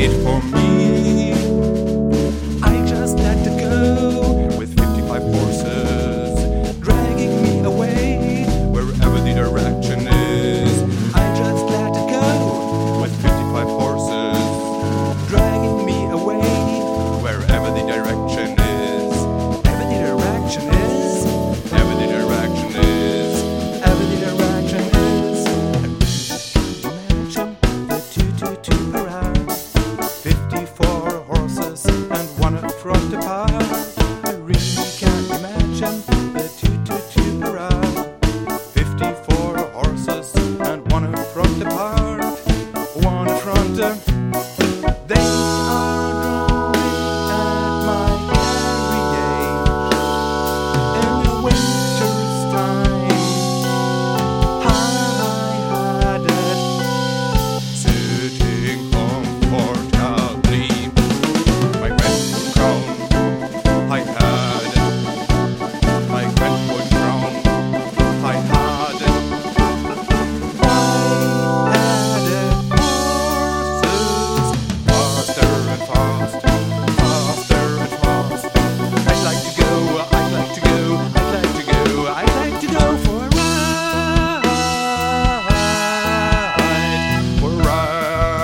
made for me. I just let it go with 55 horses, dragging me away wherever the direction is. I just let it go with 55 horses, dragging me away wherever the direction is. Ever the direction is. Ever the direction is. Ever the direction is. Imagine the 222 around, 54 horses and one front apart. I really can't imagine the 222 around, 54 horses and one front apart. One front. They are drawing at my carriage in the winter's time. I had it sitting comfortably. My grandwood crown, I had it. My grandwood crown, I had it. I had it. Horses, faster and fast, faster and fast. I'd like to go, I'd like to go, I'd like to go, I'd like to go for a ride, for a ride.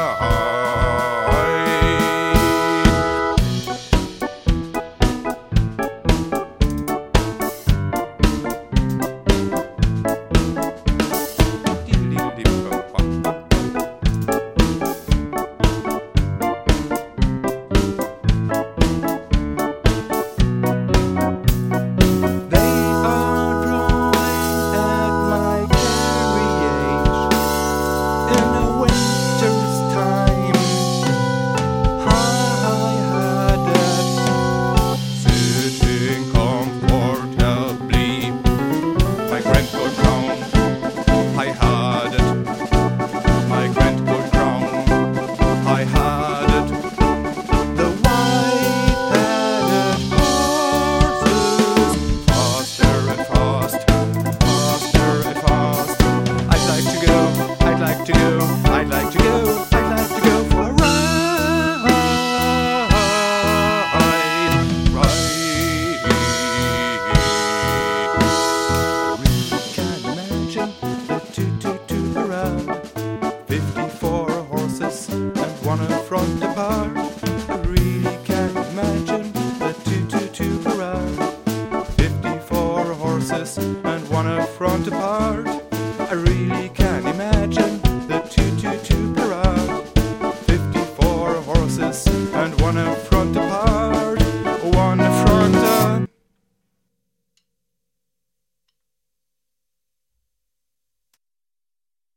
They are drawing at my carriage in the winter's time. I had it sitting comfortably. My grandcoat crown, I had it. My grandcoat crown, I had it. The white-headed horses, faster and fast, faster and fast. I'd like to go, I'd like to go,